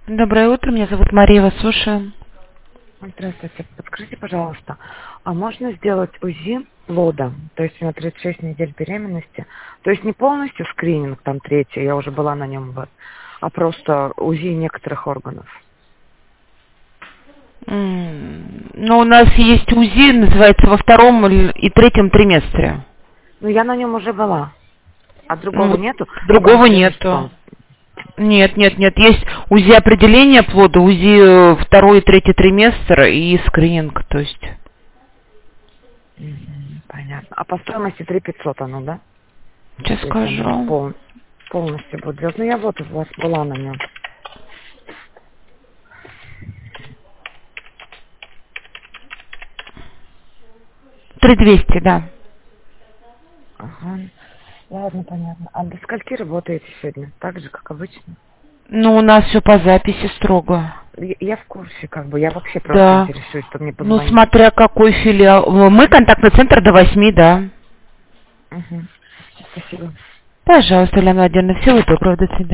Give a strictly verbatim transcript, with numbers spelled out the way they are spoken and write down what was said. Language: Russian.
Доброе утро, меня зовут Мария, вас слушаю. Здравствуйте. Подскажите, пожалуйста, а можно сделать УЗИ плода? То есть у меня тридцать шесть недель беременности. То есть не полностью скрининг, там третий, я уже была на нем, вот, а просто УЗИ некоторых органов. М, Ну, у нас есть УЗИ, называется во втором или- и третьем триместре. Ну, я на нем уже была. А Ну, другого вот нету? Ну, другого консилиум, нету. Нет, нет, нет. Есть УЗИ определения плода, УЗИ э, второй и третий триместр и скрининг, то есть. Мгм, понятно. А по стоимости три пятьсот оно, да? Сейчас Если оно скажу. пол- полностью будет делать. Ну, я вот у вас была на нем. три двести, да. Ага. Ладно, понятно. А до скольки работаете сегодня? Так же, как обычно? Ну, у нас все по записи строго. Я, я в курсе, как бы. Я вообще просто Да. интересуюсь, что мне Ну, позвонить. смотря какой филиал. Мы контактный центр до восьми, да. Угу. Спасибо. Пожалуйста, Елена Владимировна, всего доброго, до свидания.